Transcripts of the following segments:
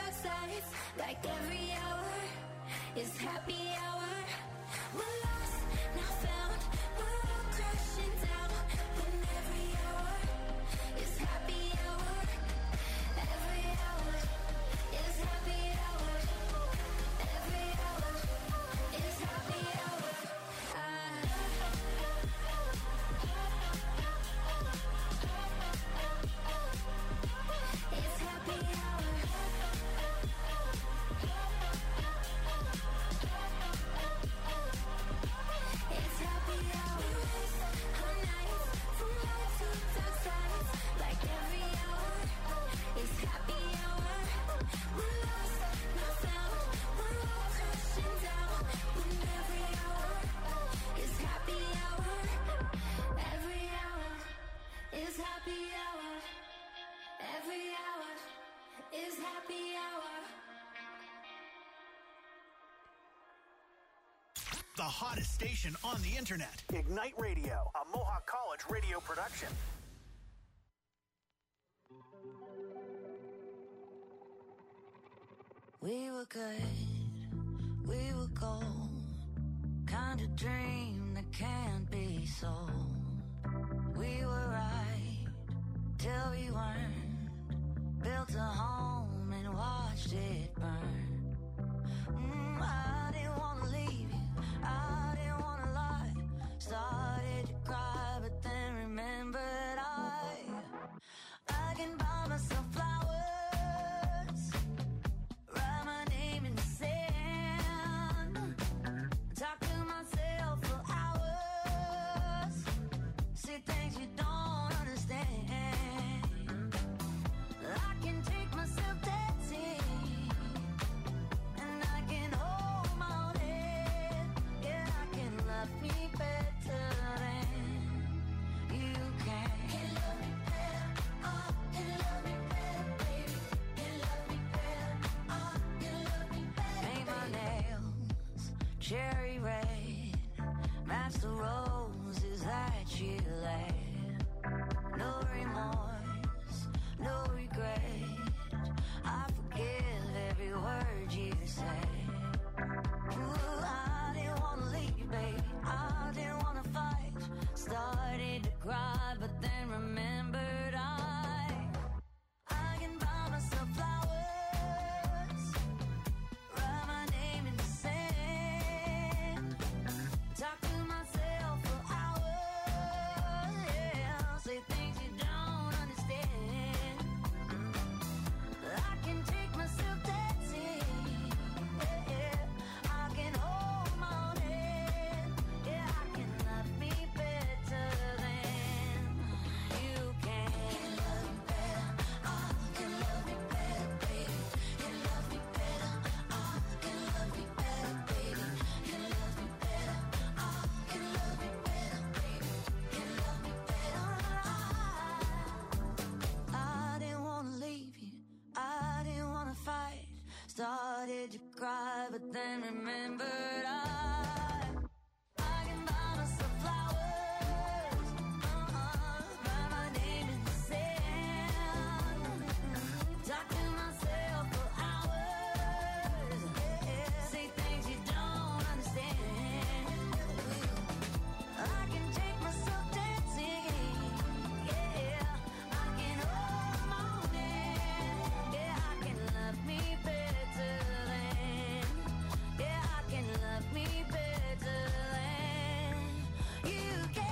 sides, like every hour is happy hour. We're lost, now found, we're all crashing down. When every hour is happy hour. Every hour is happy hour. Every hour is happy hour. It's happy hour. It's happy hour. Our nights from light to dark sides, like every hour is happy hour. We're lost, not found, we're all crashing down. When every hour is happy hour. Every hour is happy hour. Every hour is happy hour. The hottest station on the internet. Ignite Radio, a Mohawk College radio production. We were good, we were gold, kind of dream that can't be sold. We were right till we weren't, built a home and watched it burn. I didn't want to leave you, I didn't want to lie, started to cry but then remembered I can buy myself flowers, write my name in the sand, talk to myself for hours, say things you don't understand. I can take myself dancing, and I can hold my own head. Yeah, I can love me better than you can. Can love me better, oh, can love me better, baby. Can love me better, oh, can love me better. Paint my nails cherry red, match the roses that you laid. No remorse, no regret, I forgive every word you say. Ooh, I didn't want to leave, babe, I didn't want to fight, started to cry but then remembered I can buy myself flowers, write my name in the sand, talk to myself for hours, yeah, say things you don't understand. I can take myself dancing, yeah, I can hold my own head, yeah, I can love me better than you can. Can love me better, oh, can love me better, baby. Can love me better, oh, can love me better, baby. Can love me better, oh, can love me better, baby. Can love me better, I didn't want to leave you, I didn't want to fight, started to cry but then remembered I can buy myself flowers, write my name in the sand, talk to myself for hours, yeah, say things you don't understand. I can take myself dancing, yeah, I can hold my own hand, yeah, I can love me better than, yeah, I can love me better than you can.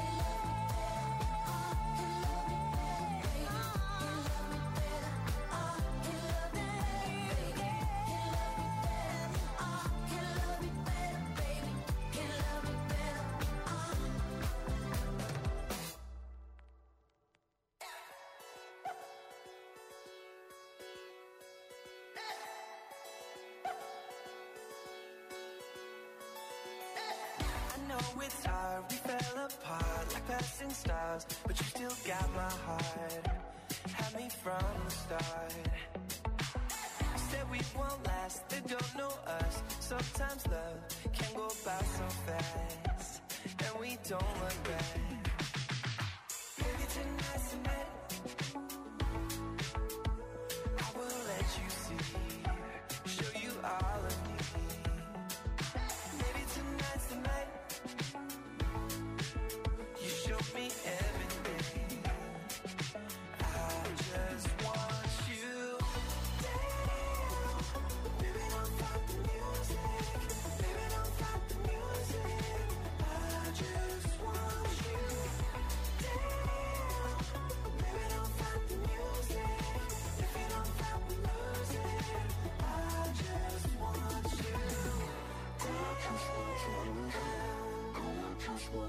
I know it's hard, we fell apart like passing stars, but you still got my heart, had me from the start. Said we won't last, they don't know us, sometimes love can go by so fast, and we don't look back. Maybe tonight's the night I will let you see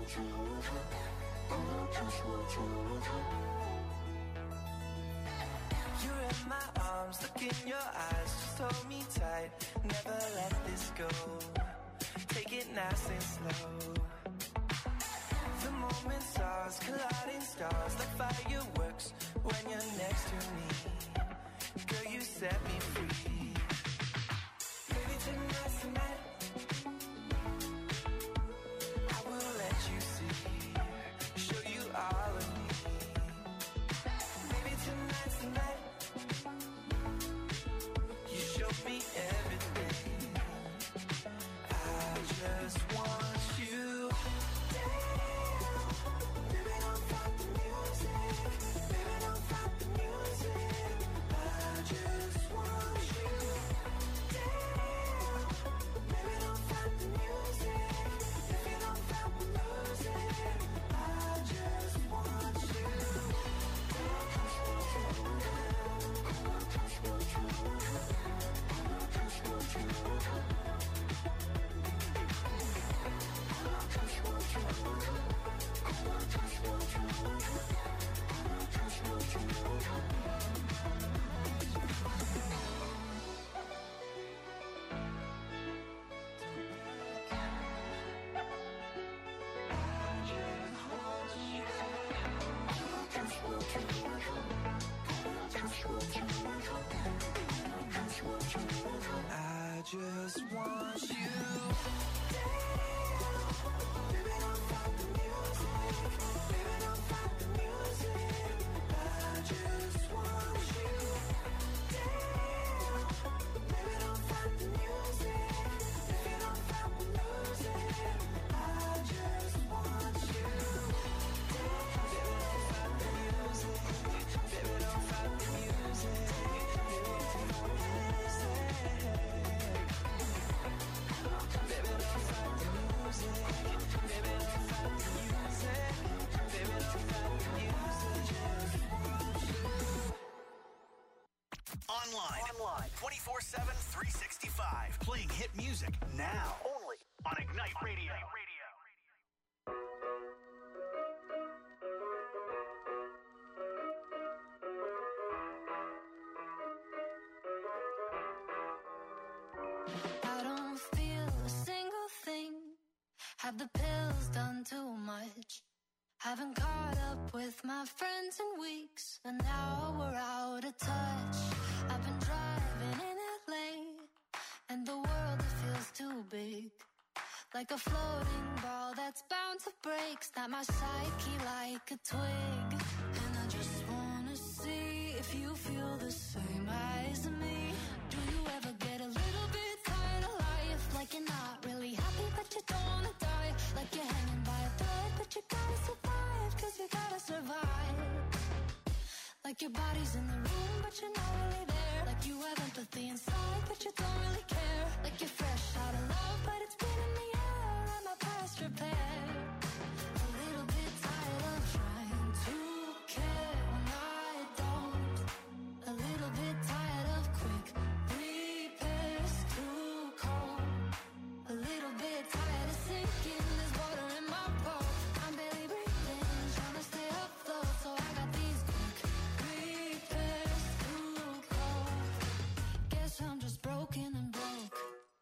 You're in my arms, look in your eyes, just hold me tight, never let this go. Take it nice and slow. The moment stars, colliding stars, like fireworks when you're next to me. Girl, you set me free. Maybe tonight's the night I will let you see, show you all of me. Maybe tonight's the night you show me everything. I just want you. Baby, don't fight the music. Baby, don't fight the music. I just want you. Baby, don't fight the music. If you don't fight the music, I just want you. I just want you. Baby, don't fight the music. Baby, don't fight the music. I just want you. Baby, don't fight the music. If you don't fight the music, I just want you. Baby, don't fight the music. Baby, don't fight the music. Online 24/7, 365. Playing hit music now. Only on Ignite Radio. I don't feel a single thing. Have the pills done too much? Haven't caught up with my friends in weeks, and now we're out of touch. I've been driving in LA, and the world, it feels too big. Like a floating ball that's bound to break. Snap my psyche like a twig. And I just wanna see if you feel the same as me. Do you ever get a little bit tired of life? Like you're not really happy, but you don't wanna die. Like you're hanging by a thread, but you gotta survive, 'cause you gotta survive. Like your body's in the room, but you're not really there. Like you have empathy inside, but you don't really care. Like you're fresh out of love, but it's been in the air. Am I past repair? A little bit tired of trying to care when I don't. A little bit tired of quick repairs, too cold. A little bit tired of sinking, there's water in my boat. I'm barely breathing, trying to stay afloat, so I got these quick repairs, too cold. Guess I'm just broken and broke.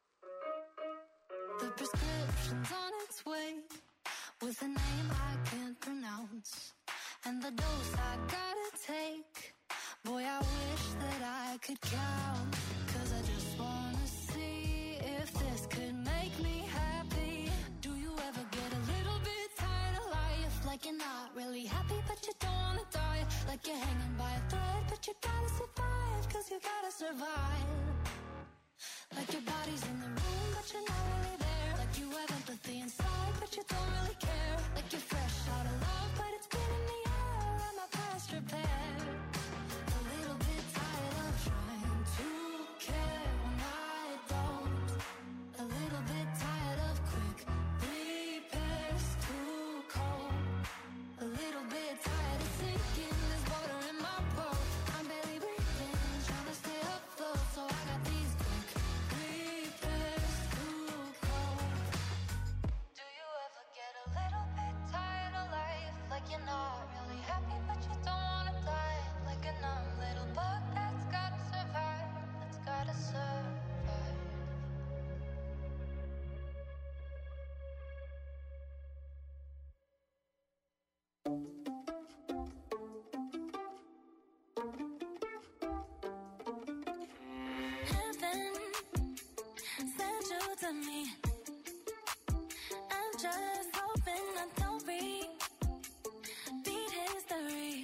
The prescription's on its way, with a name I can't pronounce, and the dose I gotta take. Boy, I wish that I could count, 'cause I just wanna see if this could make me happy. Do you ever get a little bit tired of life? Like you're not really happy, but you don't wanna die. Like you're hanging by a thread, but you gotta survive, 'cause you gotta survive. Like your body's in the room, but you're not really there. Like you have empathy inside, but you don't really care. Like you're fresh out of love, but it's been in the air. Am I past repair? A little bit tired of trying to care when I don't. A little bit tired of quick repairs, too cold. A little bit tired of sinking, there's water in my boat. I'm barely breathing, trying to stay afloat, so I got these quick repairs, too cold. Do you ever get a little bit to me. I'm just hoping I don't repeat history.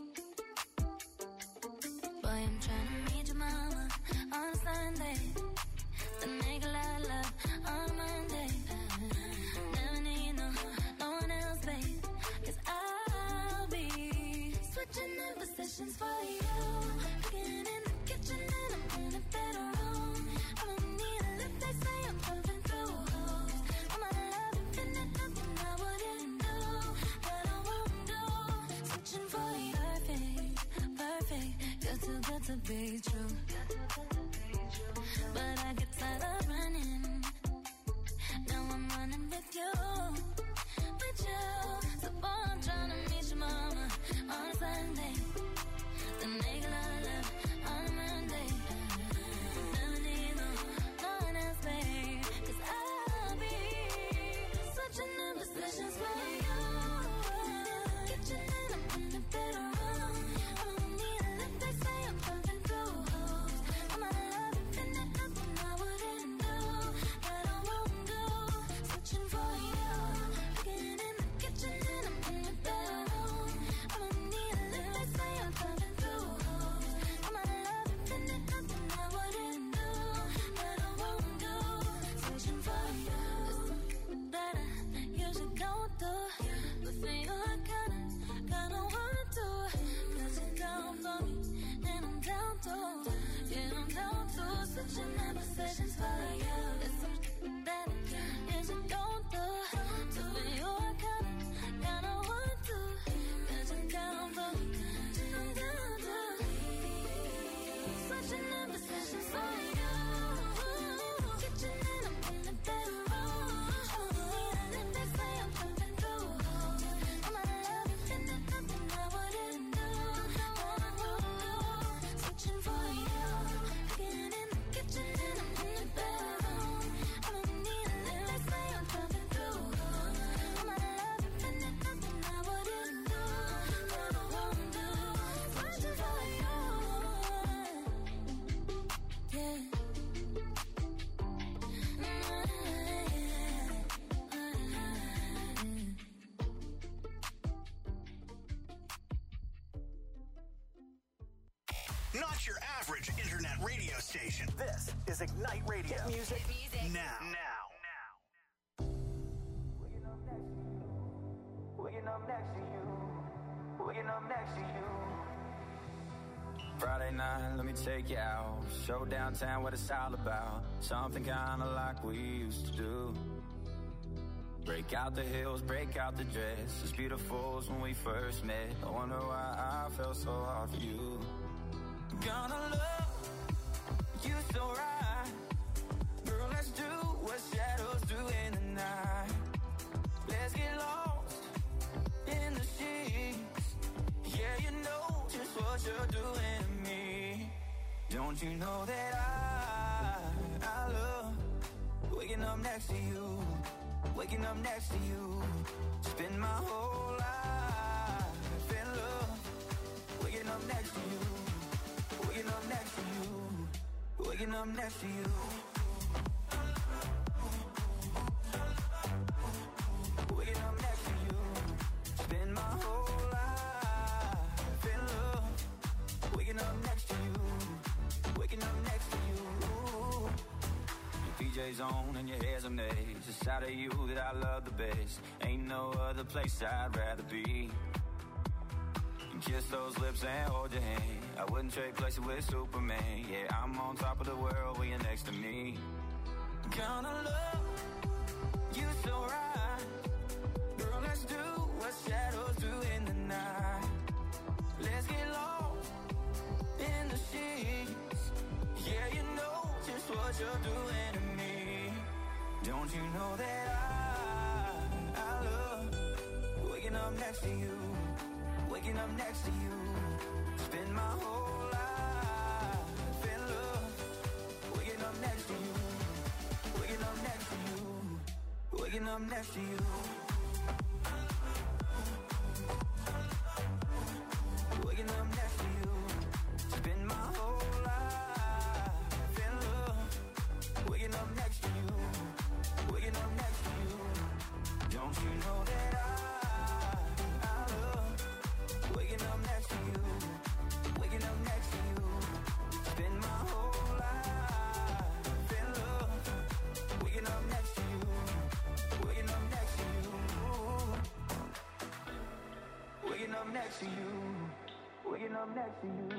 Boy, I'm trying to meet your mama on Sunday, then make a lot of love on Monday. Never need no one else, babe, 'cause I'll be switching in positions for you. Cooking in the kitchen and I'm in the bedroom. I don't need a lip, they say I'm pumping through holes. All my love infinite, nothing I wouldn't do, that I won't do. Switching for you, perfect, you're too good to be true. But I get tired of running, now I'm running with you. So boy, I'm trying to meet your mama on Sunday, then make a lot of love on Monday. Never need no one else, babe, 'cause I'll be switching in positions for you. Kitchen and I'm in the bedroom. I don't need a lip, they say I'm pumping through holes. All my love infinite, nothing I wouldn't do, that I won't do. Switching for you. Cooking in the kitchen and I'm in the bedroom. I don't need a lip, they say I'm pumping through holes. All my love infinite, nothing I wouldn't do, that I won't do. Switching for you. That I usually don't do, but for you I kinda want to. 'Cause you're down for me and I'm down to, yeah, I'm down to. Switching in positions for you. It's something that I usually don't do, but for you I kinda want to. 'Cause you're down for me and I'm down to. Switching in positions for you. Kitchen and I'm in the bedroom. I don't need a lip, they say I'm pumping through holes. All my love infinite, nothing I wouldn't do, that I won't do. Switching for you. Cooking in the kitchen and I'm in the bedroom. I don't need a lip, they say I'm pumping through holes. All my love infinite, nothing I wouldn't do, that I won't do. Switching for you. Yeah. Not your average internet radio station. This is Ignite Radio. Now. Waking up next to you. Waking up next to you. Friday night, let me take you out. Show downtown what it's all about. Something kinda like we used to do. Break out the heels, break out the dress. As beautiful as when we first met. I wonder why I felt so hard for you. Gonna love you so right. Girl, let's do what shadows do in the night. Let's get lost in the sheets. Yeah, you know just what you're doing to me. Don't you know that I love waking up next to you, waking up next to you. Spend my whole life in love, waking up next to you, waking up next to you, waking up next to you. Waking up next to you. Spend my whole life in love, waking up next to you, waking up next to you. Your PJ's on and your hair's a mess. It's out of you that I love the best. Ain't no other place I'd rather be. Kiss those lips and hold your hand. I wouldn't trade places with Superman. Yeah, I'm on top of the world when you're next to me. Gonna love you so right. Girl, let's do what shadows do in the night. Let's get lost in the sheets. Yeah, you know just what you're doing to me. Don't you know that I love waking up next to you, waking up next to you. Spend my whole life in love, waking up next to you, waking up next to you, waking up next to you. Waking up next to you. Spend my whole life in love, waking up next to you, I'm next to you.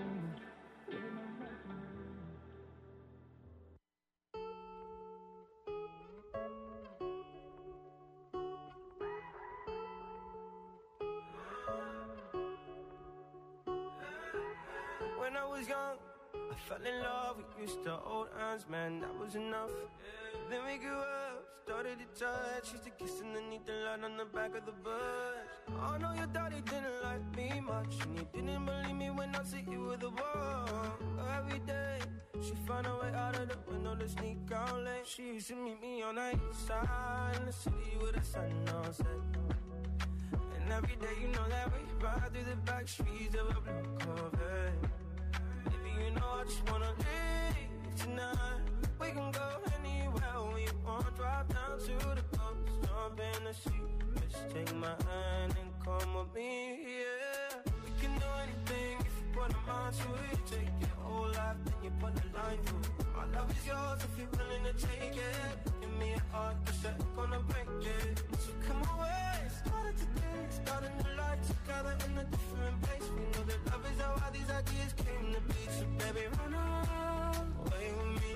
When I was young, I fell in love. We used to hold hands, man, that was enough. Then we grew up, started to touch. Used to kiss underneath the light on the back of the bus. I know your daddy didn't like me much, and he didn't believe me when I said you were the one. Every day, she found a way out of the window to sneak out late. She used to meet me on the east side in the city with the sun on set. And every day, you know that we ride through the back streets of a blue Corvette. Baby, you know I just wanna leave tonight. We can go anywhere we want. Drive down to the coast, jump in the sea. Just take my hand and come with me, yeah. We can do anything if you put a mind to it. Take your whole life, then you put a line through it. My love is yours if you're willing to take it. Give me a heart, cause I'm gonna break it. So come away, started today, starting a life together in a different place. We know that love is how all these ideas came to be. So baby, run away with me.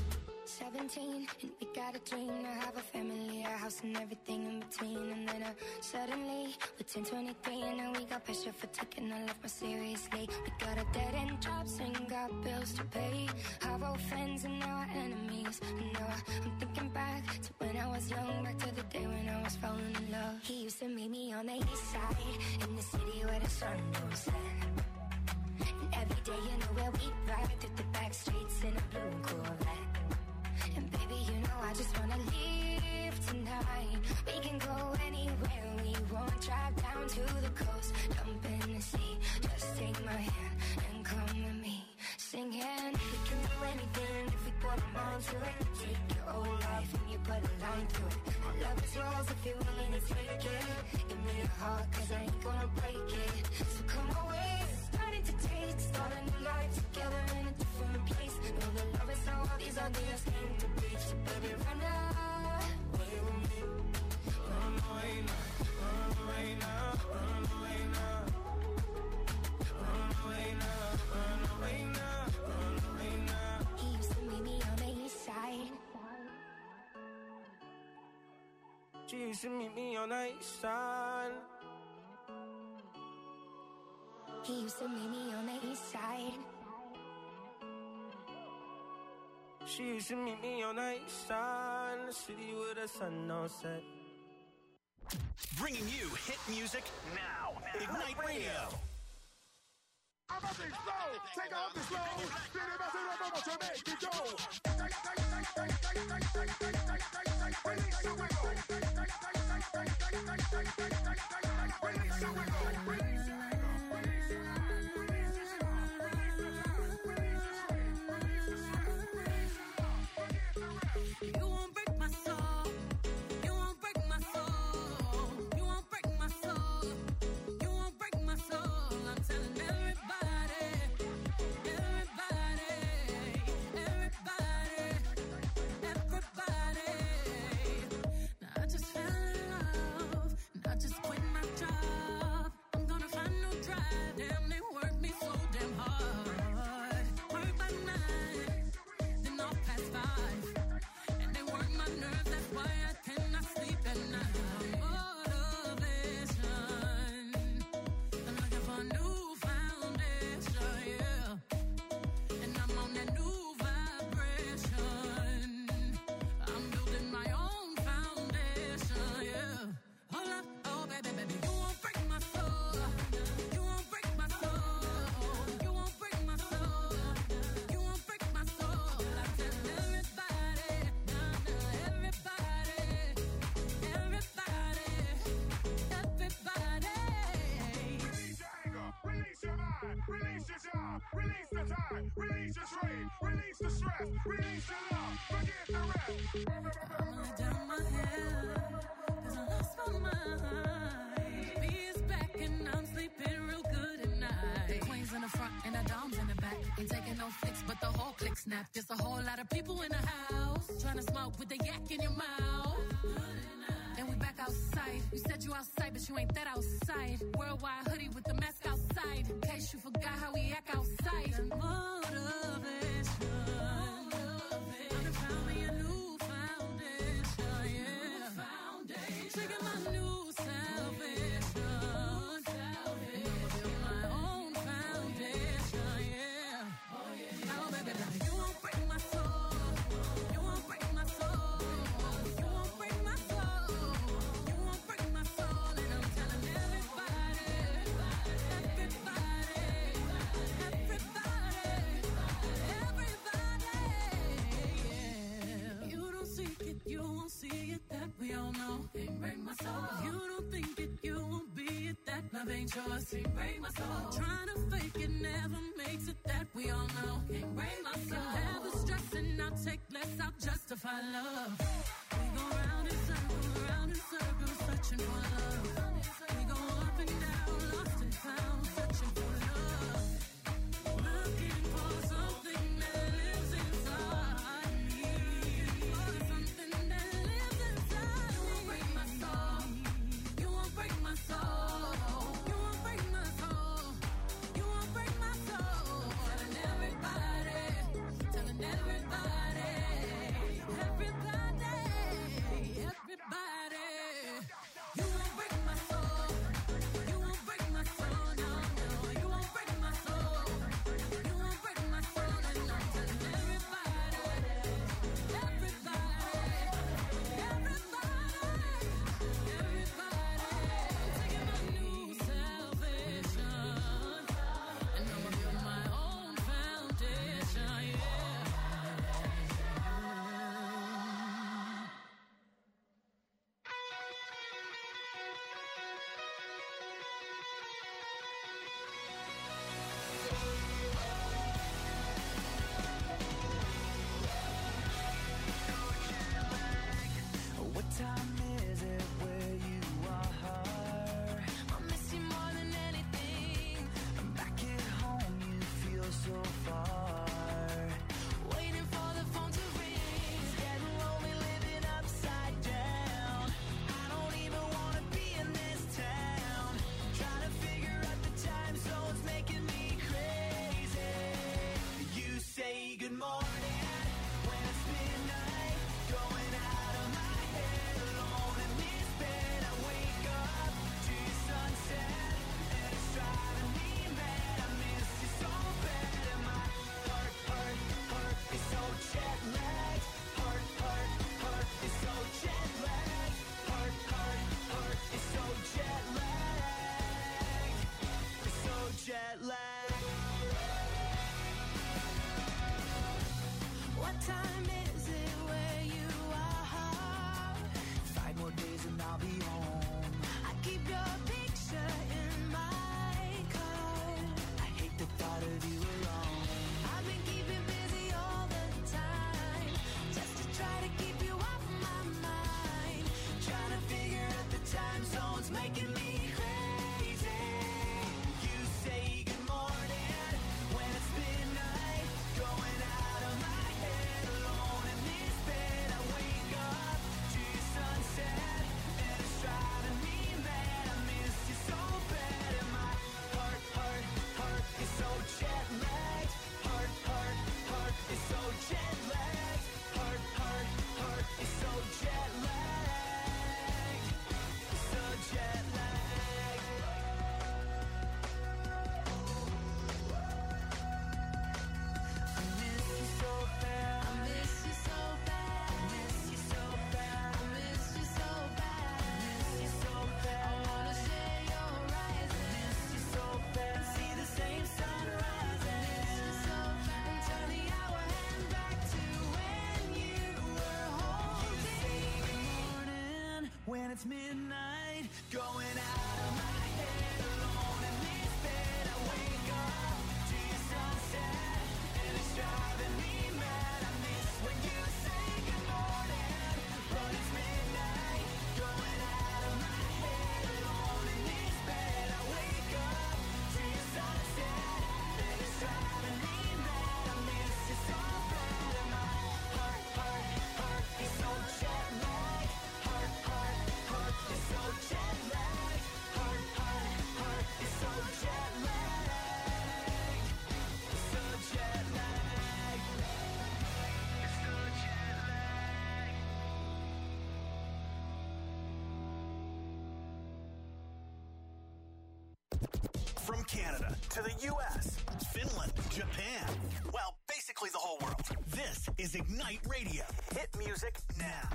17, and we got a dream to have a family, a house and everything in between. And then suddenly, we're 10, 23, and now we got pressure for taking our life more seriously. We got a dead-end jobs and got bills to pay. Our old friends and now our enemies. And now I'm thinking back to when I was young, back to the day when I was falling in love. He used to meet me on the east side, in the city where the sun don't set. And every day, you know where we ride through the back streets in a blue Corvette. And baby, you know I just wanna leave tonight. We can go anywhere we want. Drive down to the coast, jump in the sea. Just take my hand and come with me. Singing, we can do anything if we put a mind to it. Take your whole life and you put a line through it. My love is yours if you're willing to take it. Give me a heart, cause I ain't gonna break it. So come away, starting to taste, starting a life together in a different place. Know that love is how all these ideas came to be. So baby, run away with me. Run away now, run away now, run away now. Run away now, run away now, run away now. He used to meet me on the east side. She used to meet me on the east side. He used to meet me on the east side. She used to meet me on the east side, in the city with the sun on set. Bringing you hit music now. Ignite Radio. I'm up and slow, take off the slow. Then if I say I'm about to make it go. Release the wiggle. Release the wiggle. You won't break my soul. You won't break my soul. You won't break my soul. You won't break my soul. I'm telling everybody, everybody, everybody, everybody. Now I just fell in love, and I just quit my job. I'm gonna find no drive. Damn, they work me so damn hard. Work by 9, then off past 5. My nerves, that's why I cannot sleep at night. Motivation, I'm looking for a new foundation, yeah. And I'm on that new vibration. I'm building my own foundation, yeah. Hold up, oh baby, baby, you won't break my soul. You won't break my soul. You won't break my soul. You won't break my soul. I tell everybody. Release your job, release the time, release your strain, release the stress, release your love, forget the rest. I'm gonna down my head, cause I lost my mind. B is back and I'm sleeping real good at night. The queen's in the front and the dom's in the back. Ain't taking no flicks, but the whole click snap. There's a whole lot of people in the house, trying to smoke with the yak in your mouth. And we back outside. You said you outside, but you ain't that outside. Worldwide hoodie with the mask outside. tight. In case you forgot how we act outside. That motivation. I done found me a new foundation, yeah. Trigger my new salvation. Build my own foundation, yeah. Oh, baby, now you won't break my soul. You won't break my soul. You won't break my soul. You won't break my soul. And I'm telling everybody, yeah. You don't seek it, you won't see it, that we all know. Can't break my soul. You don't think it, you won't be it, that love ain't yours. Can't break my soul. Trying to fake it never makes it, that we all know. Can't break my soul. Never stressing, I'll take less, I'll justify love. We go round in circles, searching for love. We go up and down, lost and found, searching for love. Looking for something that lives inside me. Something that lives inside me. You won't break my soul. You won't break my soul. You won't break my soul. You won't break my soul. Telling everybody, everybody, everybody. You won't break my soul. You won't break my soul, no, no. Canada to the U.S., Finland, Japan. Well, basically the whole world. This is Ignite Radio. Hit music Now.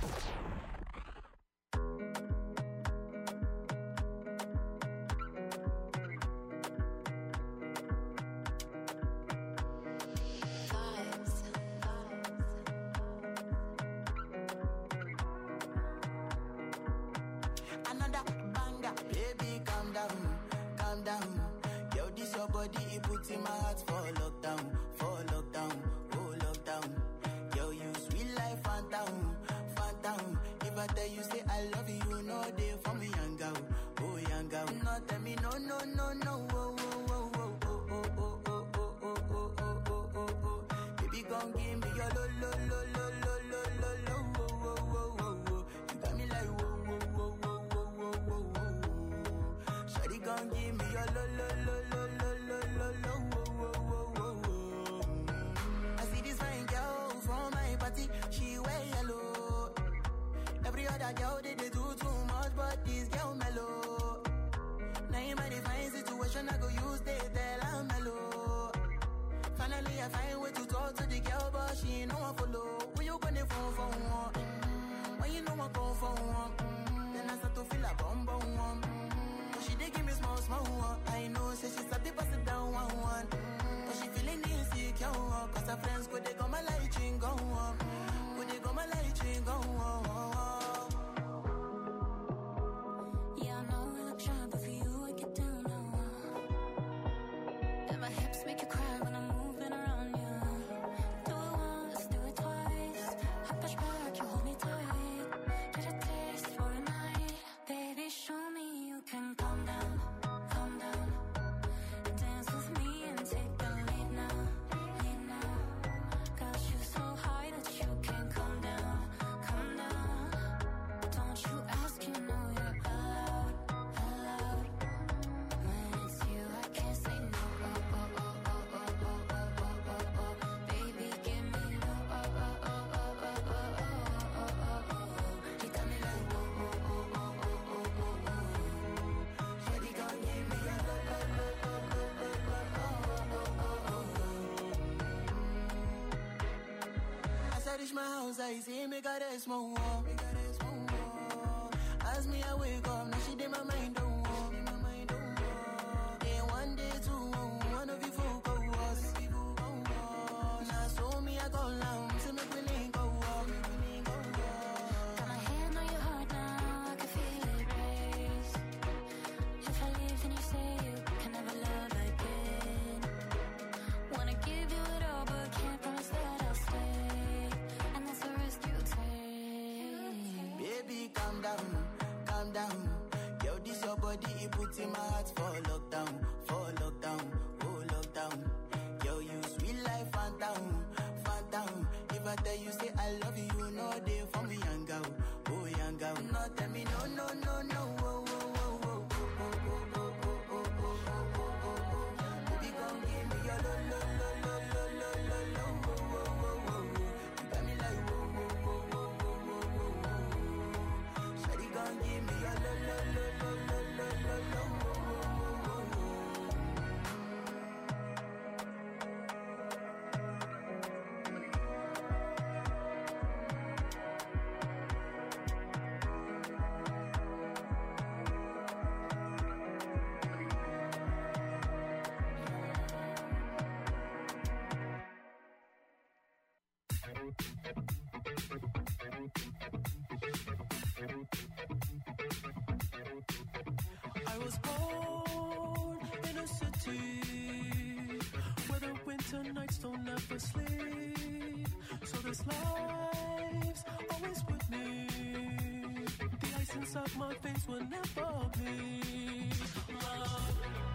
Another banger, baby, calm down, calm down. Yo, this your body, it puts in my heart for lockdown, oh lockdown. Yo, you sweet life, phantom, phantom. If I tell you say I love you, no day for me, young girl, oh young girl. No tell me no, no, no, no, oh, oh, oh, oh, oh, oh, oh, oh, oh, oh, oh, oh, oh, oh, oh. Baby, gon' give me your lo, lo, lo, lo, lo, lo, lo, lo, oh, oh, oh, oh, oh. You got me like whoa, whoa, whoa, whoa, whoa, whoa, whoa, whoa. Shawty gon' give me your lo, lo, lo, lo, lo, lo, lo, lo, oh, oh, oh, oh, oh. I see this fine girl from my party, she wear yellow. Every other girl they do too much, but this girl mellow. Now in my divine situation, I go use they tell I'm mellow. Finally, I find way to talk to the girl, but she ain't no one follow. Who you gonna phone for one? When you know I go for one, then I start to feel a bum bum one. But she dey give me small small one. I know, say she start to pass it down one one. But she feeling insecure, cause her friends go they go my light ring go on. Go they go my light ring go on. Yeah, I know we look shy, but for you I get down low. And my hips make you cry when I'm moving around you. Do it once, do it twice. I push back, you hold me tight. Get a taste for a night. Baby, show me you can calm down, calm down. Dance with me and take the lead now, lead now. Got you so high that you can't come down, come down. Don't you ask, you know you're allowed, allowed. When it's you, I can't say no. Oh, oh, oh, oh, oh, oh, oh, oh, oh, oh. Baby, give me low. Oh, oh, oh, oh, oh, oh, oh, oh, oh, oh. You got me like whoa, whoa, whoa, whoa, whoa, whoa, whoa. Shawty gon' give me a lo, lo, lo, lo, lo, lo, lo, oh, oh, oh, oh. As I reach my house, I see me got a small wall. As me, I wake up, now she did my mind don't walk. Then one day, two, one of you folk go us. Now so me, I go long, so me willing go walk. Got my hand on your heart now, I can feel it race. If I leave, then you say you can never love again. Wanna give you it all, but can't promise that I'll stay. And that's the risk you take. Baby, calm down, calm down. Yo, this your body, it puts in my heart for lockdown, oh lockdown. Yo, you sweet life, phantom, phantom. If I tell you say I love you, no day for me, young girl, oh young girl. No, tell me no, no, no, no, oh, oh, oh, oh, oh, oh, oh, oh, oh, oh, oh, oh, oh. Baby, gon' give me your lo, lo, lo, lo, lo, lo, lo, lo, oh, oh, oh, oh. You got me like whoa, whoa, whoa, whoa, whoa, whoa, whoa. Shawty gon' give me your lo, lo, lo, lo, lo, lo, lo, lo, oh, oh, oh, oh, oh. I was born in a city where the winter nights don't ever sleep. So this life's always with me. The ice inside my veins will never bleed. Love.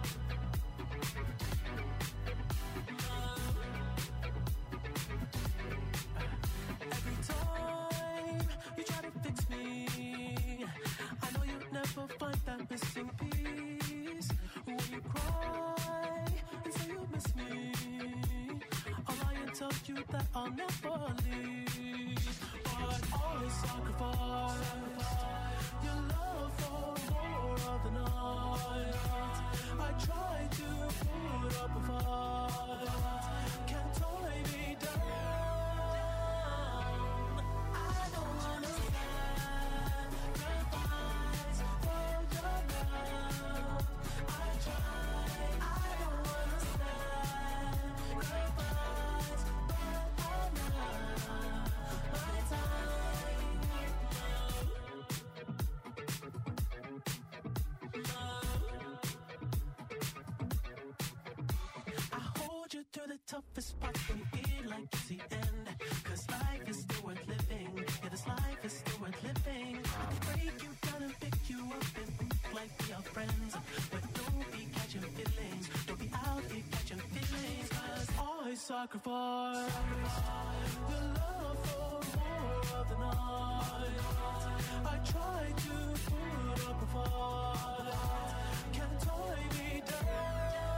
Every time you try to fix me, I know you'll never find that missing piece. When you cry and say you miss me, I'll lie and tell you that I'll never leave. But always sacrifice your love for more of the night. I try to you through the toughest parts when you feel like it's the end. Cause life is still worth living. Yeah, this life is still worth living. I can break you down and pick you up and think like we are friends. But don't be catching feelings. Don't be out here catching feelings. Cause I sacrifice your love for more of the night. I try to put up a fight. Can't tie me down.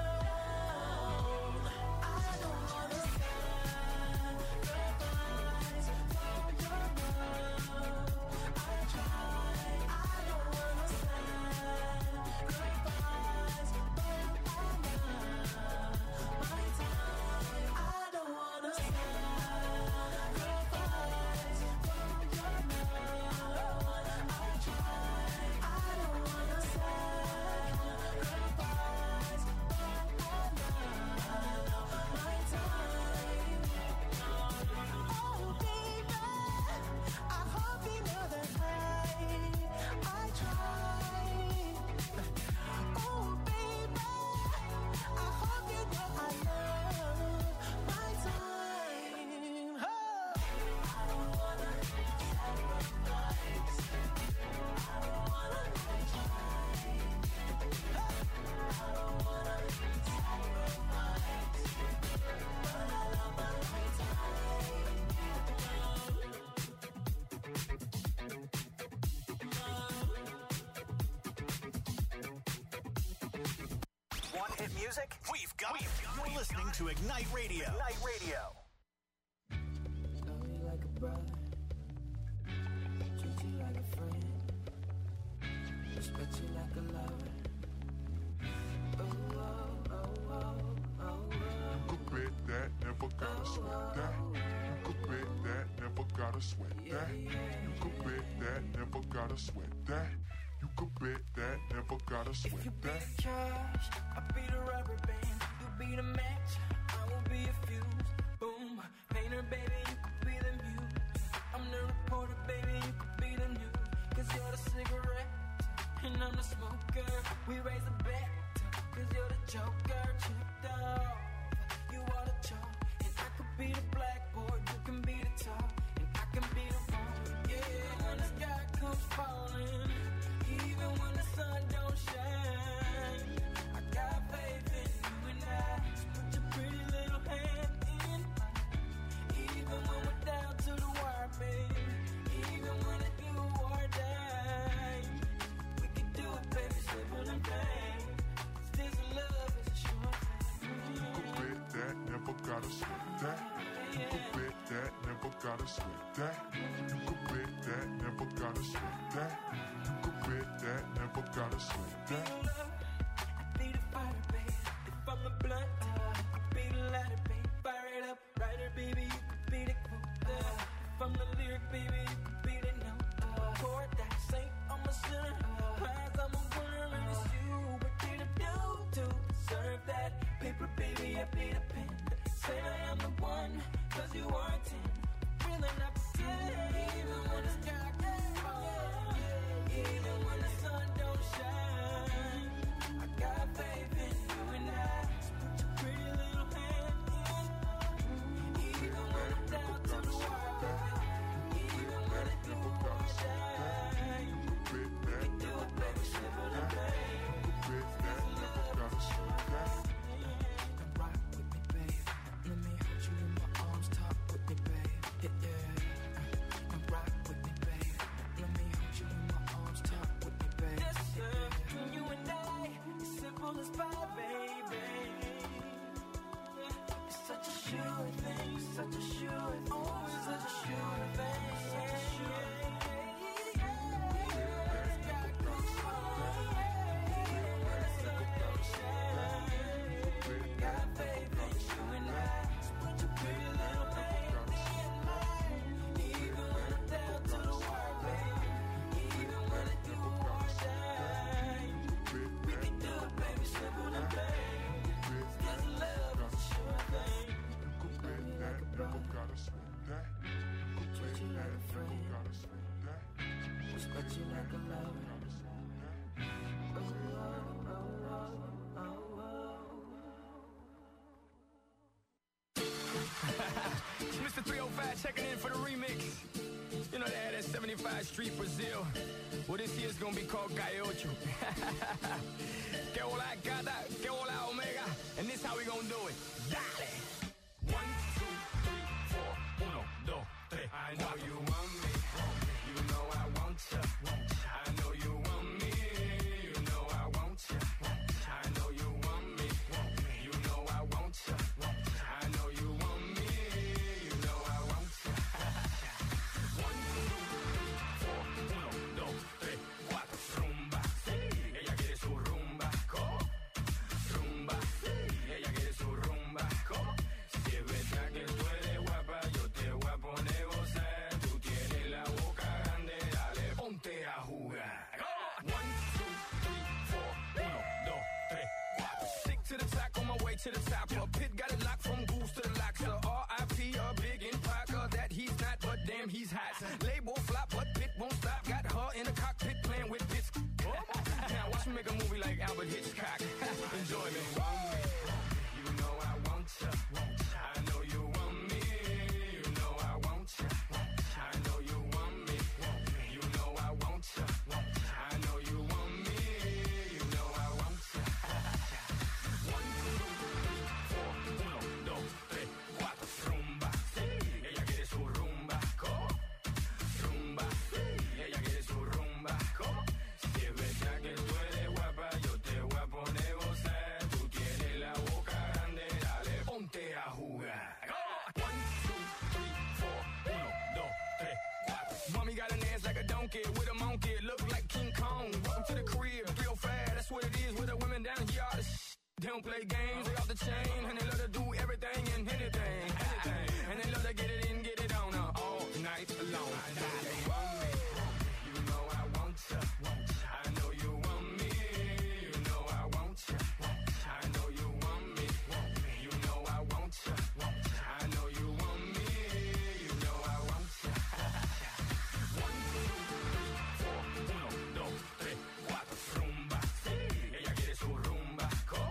Hit music? We've got it. You're listening to Ignite Radio. Ignite Radio. Love you like a brother, treat you like a friend, respect you like a lover. Oh, oh, oh, oh, oh, oh. You could bet that, never gotta sweat that. You could bet that, never gotta sweat that. You could bet that, never gotta sweat that. You could bet that, never gotta If sweat you be that. the cash, I'll be the rubber band. You be the match, I will be a fuse. Boom, painter, baby, you could be the muse. I'm the reporter, baby, you could be the news. Cause you're the cigarette, and I'm the smoker. We raise a bet, cause you're the joker. Chipped off, you are the chalk. And I could be the blackboard, you can be the top. And I can be the phone, yeah. When the sky comes falling, even when the sun don't shine, I got faith in you and I. So put your pretty little hand in mine. Even when we're down to the wire, baby. Even when it's do or die, we can do it, baby, simple and plain. This love is a sure thing. You could bet that, never gotta sweat that. You could bet that, never gotta sweat that. You could bet that, never gotta sweat that. You could bet that, never gotta sweat that. I be the fighter, baby. If I'm the blunt, I could be the lighter, baby. Fire it up, writer, baby. You could be the quote. If I'm the lyric, baby, you could be the note. Chord that saint, I'm a sinner. Prize, I'm a winner, and it's you. What did I do to deserve that? Paper, baby, I be the pen. Say I am the one, cause you are a 10. Really not pretend, even when the sky gets falling. Even when the sun don't shine, I got faith in you and I. So put your pretty little hand in. Even when I'm down to the wire, even when it do or die, we can do it, baby, simple and plain. Bet that, never gotta sweat that. Come rock with me, babe. Let me hold you in my arms, talk with me, babe. Yeah, yeah. Come rock with me, babe. Let me hold you in my arms, talk with me, babe. Yes, sir. You and I, it's simple as pie, baby. It's such a sure thing, such a sure thing, oh, it's such a sure thing, such a sure thing. Respect you like a lover. Oh, oh, oh, oh, oh, oh. 75 checking in for the remix. You know they had that 75 Street Brazil. Well, this year's gonna be called Calle Ocho. Que hola gata, que hola omega. And this how we gonna do it. Dale. 1, 2, 3, 4. 1, 2, 3. I know you want me. You know I want ya. I know you want me. You know I want ya. I know you want me. You know I want ya. I know you want me. You know I want ya. 1, 2, 3, 4. 1, 2, 3, 4. Rumba, sí. Ella quiere su rumba, rumba, sí. Ella quiere su rumba, si es verdad que tú eres guapa, yo te voy a poner gozar. Tú tienes la boca grande, dale, ponte a jugar. 1, 2, 3, 4. 1, 2, 3, 4. Stick to the track on my way to the top. A pit got it locked from goose to the locks. R.I.P. a big impact that he's not, but damn he's hot. Label flop, but Pit won't stop. Got her in the cockpit playing with bits. Now watch me make a movie like Albert Hitchcock. Enjoy me. You know I want ya. I know you want me. You know I want ya. I know you want me. You know I want ya. I know you want me. You know I want ya. 1, 2, 3, 4. 1, 2, 3, 4. Rumba, sí. Ella quiere su rumba, rumba, sí. Ella quiere su rumba, si es verdad que tú eres guapa, yo te voy a poner gozar. Tú tienes la boca grande, dale, ponte a jugar. 1, 2, 3, 4. 1, 2, 3, 4. Mommy got an ass like a donkey with a monkey, look like King Kong. Welcome to the crib, 305, that's what it is with the women down here. All the they don't play games, they off the chain, and they love to do everything and anything. And they love to get it in, get it on all night long. You know I want ya. I know you want me. You know I want ya. I know you want me. You know I want ya. I know you want me. You know I want ya. 1, 2, 3, 4. 1, 2, 3, 4. Rumba, sí. Ella quiere su rumba,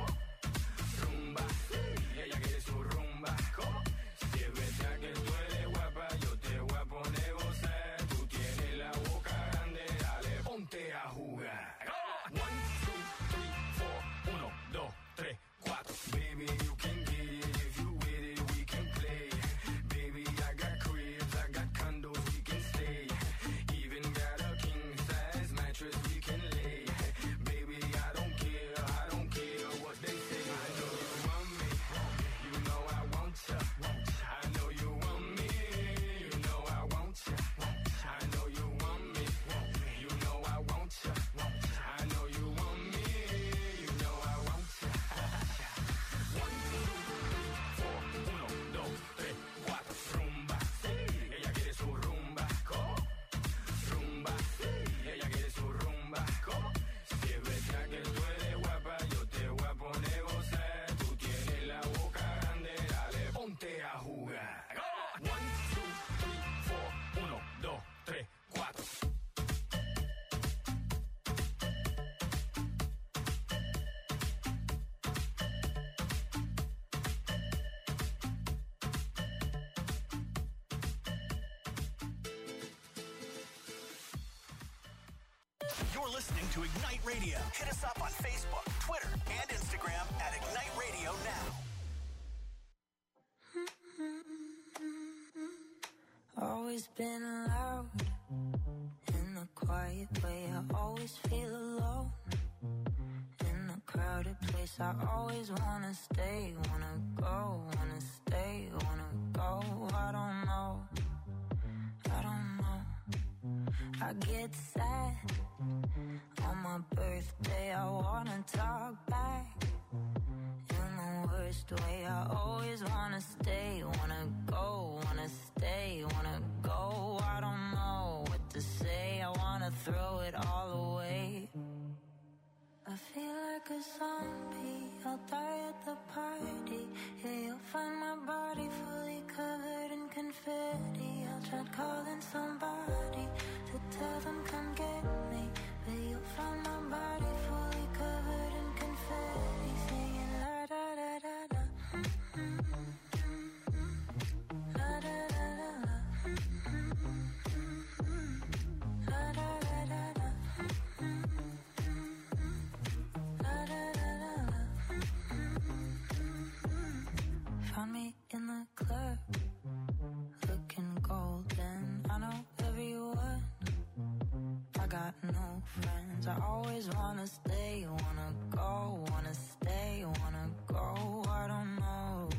rumba, sí. Ella quiere su rumba, si es verdad que tú eres guapa, yo te voy a poner gozar. Tú tienes la boca grande, dale, ponte a jugar. 1, 2, 3, 4. 1, 2, 3, 4. Baby, you can get it if you with it, we can play. Baby, I got cribs, I got condos, we can stay. Even got a king size mattress we can lay. Baby, I don't care what they say. I know you want me, you know I want ya. I know you want me, you know I want ya. I know you want me, you know I want ya. I know you want me, you know I want ya. 1, 2, 3, 4. Rumba, sí. Ella quiere su rumba, rumba, sí. Ella quiere su rumba, si es verdad que tú eres guapa, yo te voy a poner gozar. Tú tienes la boca grande, dale, ponte a jugar. 1, 2, 3, 4. 1, 2, 3, 4. You're listening to Ignite Radio. Hit us up on Facebook, Twitter, and Instagram at Ignite Radio Now. Always been loud in a quiet way. I always feel alone in a crowded place. I always wanna stay, wanna go, wanna stay, wanna go. I don't know. I get sad on my birthday. I wanna talk back in the worst way. I always wanna stay, wanna go, wanna stay, wanna go. I don't know what to say. I wanna throw it all away. I feel like a zombie. I'll die at the party. Yeah, you'll find my body fully covered in confetti. I'll try calling somebody to tell them come get me, but you'll find my body fully covered in confetti, singing la da da da da, la da da da. got no friends. I always wanna stay, wanna go, wanna stay, wanna go. I don't know,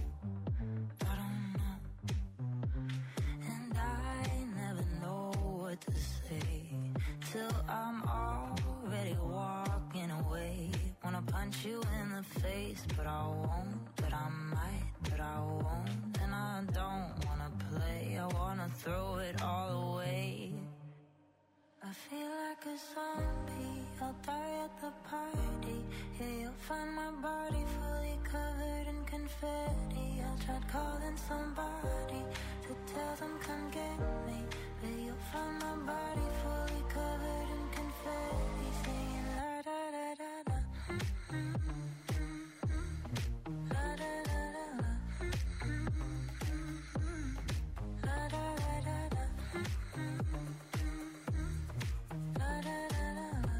and I never know what to say till I'm already walking away. Wanna punch you in the face, but I won't, but I might, but I won't. And I don't wanna play, I wanna throw it all away. I feel like a zombie, I'll die at the party. Yeah, you'll find my body fully covered in confetti. I tried calling somebody to tell them come get me, but you'll find my body fully covered in confetti. Singing la da da da da. La da da da da. La da da da da. La da da da da.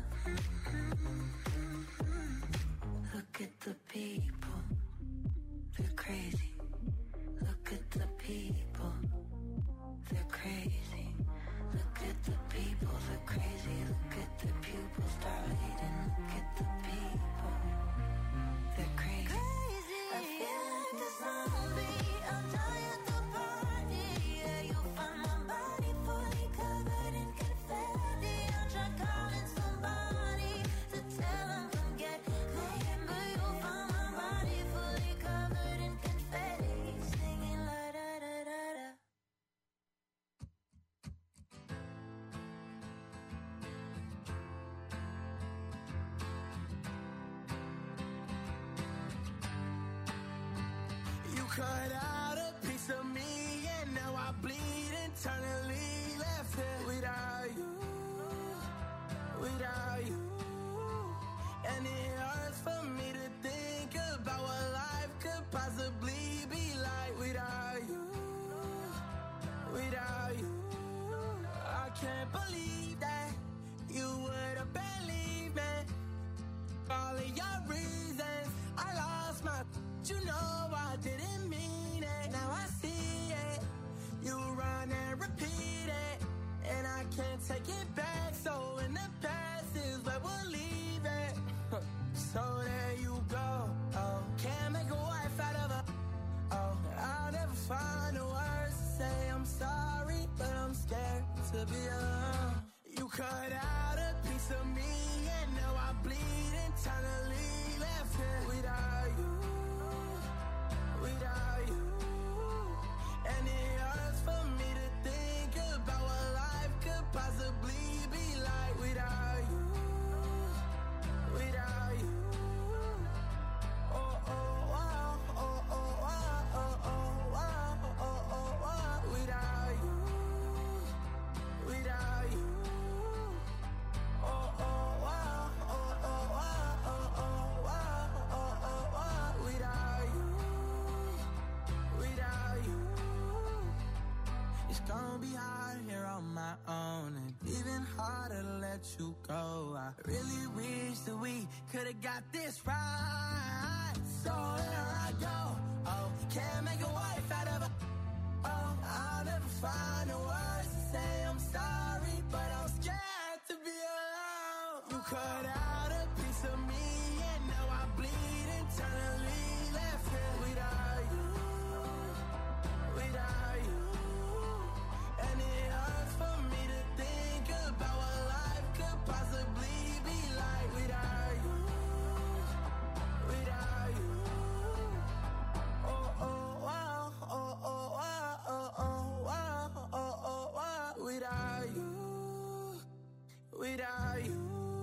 Look at the people, they're crazy. Look at the people, they're crazy. Look at the people, they're crazy. Look at the pupils dilating. Look at the people, they're crazy. I feel like a zombie, I'll die at the party. Yeah, you'll find my body fully covered in confetti. I'll try calling somebody to tell them come get me, but you'll find my body fully covered in confetti. Singing la da da da da. You cut out a piece of me, and now I bleed internally. Left here without you, without you. And it hurts for me to think about what life could possibly be like without you, without you. I can't believe that you would have believed me. All of your reasons, I lost my. You know I didn't mean it. Now I see it. You run and repeat it, and I can't take it back. So in the past is where we'll leave it. So there you go. Oh, can't make a wife out of her. Oh, I'll never find the words to say I'm sorry, but I'm scared to be alone. You cut out a piece of me, and now I bleed internally. Left here without you, without you. And it hurts for me to think about what life could possibly be like without you, without you. Oh, oh, wow, oh, oh, wow, oh, oh, wow, oh, oh, wow. Without you, without you. Oh, oh, wow, oh, oh, wow, oh, oh, wow, oh, oh, wow. Without you, without you. It's gonna be hard here on my own, and even harder to let you go. I really wish that we could've got this right. So here I go. Oh, can't make a wife out of her. Oh, I'll never find the words to say I'm sorry, but I'm scared to be alone. You cut out a piece of me, and now I bleed internally. Left here without you, without you. And it hurts for me to think about what life could possibly be like without you, without you. Oh, oh, wow, oh, oh, wow, oh, oh, wow, oh, oh, wow. Without you, without you.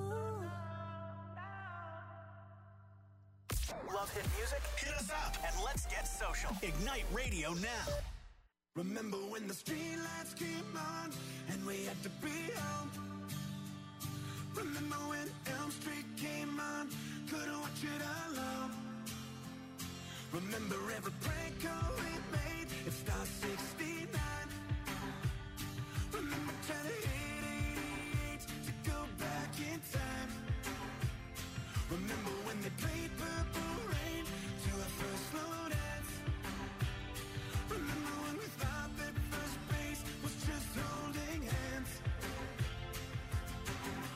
Love hit music? Hit us up and let's get social. Ignite Radio now. Remember when the streetlights came on and we had to be home? Remember when Elm Street came on, couldn't watch it alone? Remember every prank call we made, it's Star 69. Remember trying to hit 88 to go back in time. Remember when they played Purple Rain to our first slow dance? Remember when we thought that first base was just holding hands?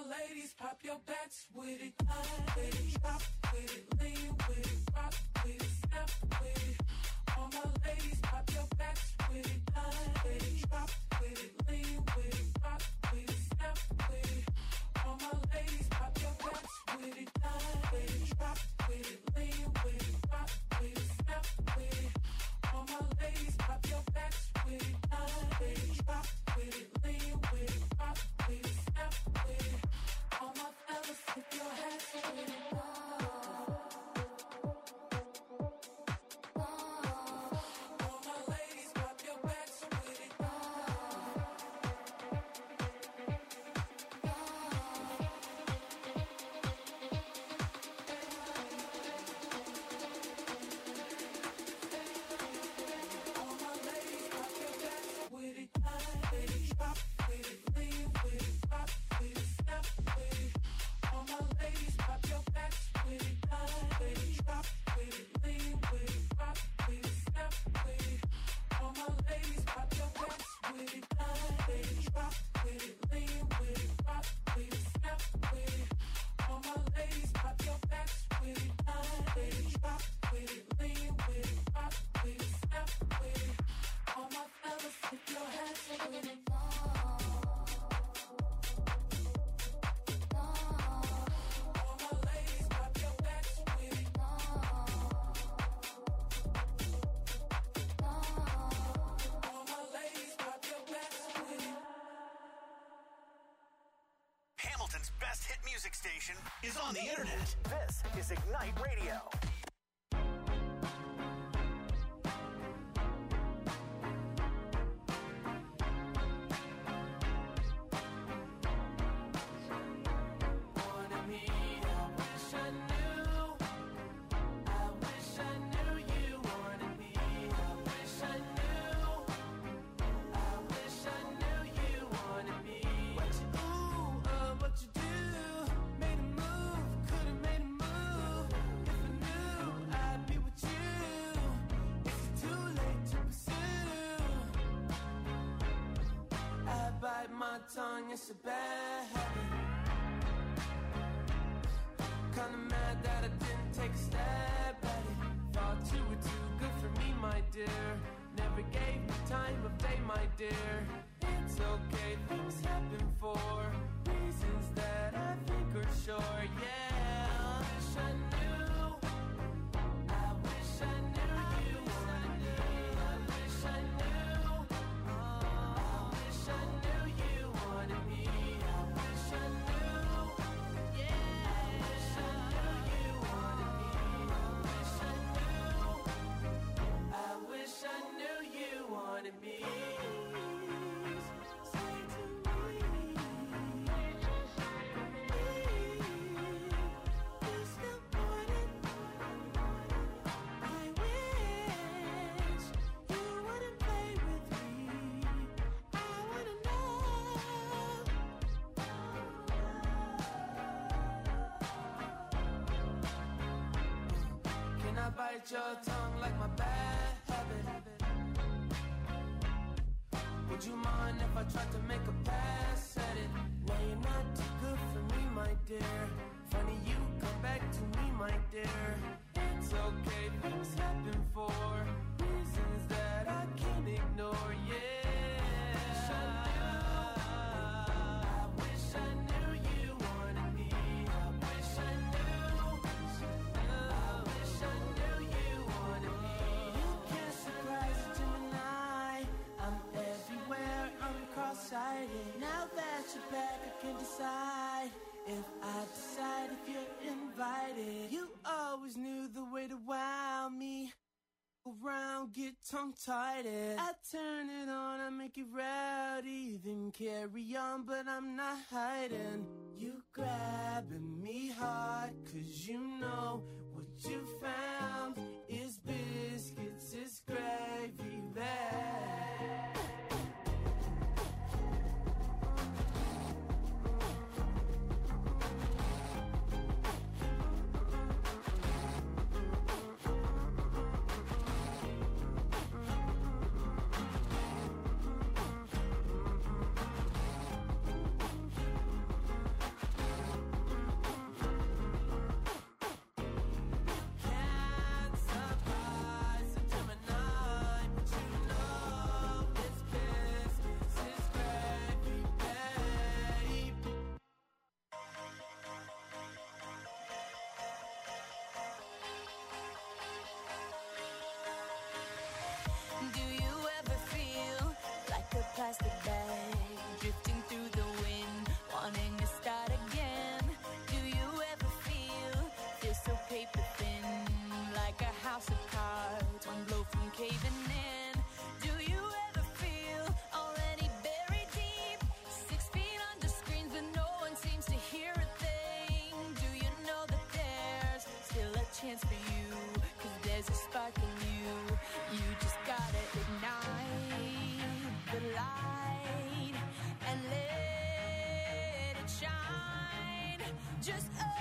ladies, pop your backs with it. With it, drop with it, lean with it, rock with it, snap with it. All my ladies, pop your backs with it. With it, drop with it, lean with it, rock with it, snap with it. All my ladies, pop your backs with it. With it, drop with it, lean with it, rock with it, snap with it. All my ladies, pop your backs with it. With it, drop with it, lean with it, rock with it, snap with it. All my fellas, tip your hats with it. All my ladies, pop your backs with it. All my ladies, pop your backs with it. With it, drop with it, lean with it, rock with it, snap with it. All my ladies, pop your backs with it. With it, drop with it, lean with it, rock with it, snap with it. All my ladies, pop your backs with it. With it, drop with it, lean with it, rock with it, snap with it. All my ladies, pop your backs with it. With it, drop with it, lean with it, rock with it, snap with it. All my fellas, tip your hats with it. All my ladies, pop your backs with it. All my ladies, pop your backs with it. Hamilton's best hit music station is on the internet. This is Ignite Radio. Wanted me, I wish I knew. I wish I knew you wanted me. I wish I knew. I wish I knew you wanted me. What you what you do? Made a move, could've made a move. If I knew I'd be with you. Is it too late to pursue? I bite my tongue, it's a bad habit. Kinda mad that I didn't take a stab at it. Thought you were too good for me, my dear. Never gave me time of day, my dear. It's okay, things happen for reasons that I think are sure, yeah. I wish I knew. I wish I knew you wanted me. I wish I knew. I wish I knew you wanted me. I wish I knew. Yeah. I wish I knew you wanted me. I wish I knew. I wish I knew you wanted me. Say to me. You still want it. I wish you wouldn't play with me. I wanna know. Can I bite your tongue like my bad habit? Would you mind if I tried to make a pass at it? Now you're not too good for me, my dear. Funny you come back to me, my dear. It's okay, things happen for reasons that I can't ignore, yeah. I wish I knew you wanted me. I wish I knew. I wish I knew you wanted me. You can't surprise a Gemini. I'm everywhere, I'm cross-sighted. Now that you're back, I can decide if I decide if you're invited. You always knew the way to wow me. Around, get tongue-tied. I turn it on, I make it rowdy. Then carry on, but I'm not hiding. You grabbing me hard, 'cause you know what you found is biscuits, is gravy bag. just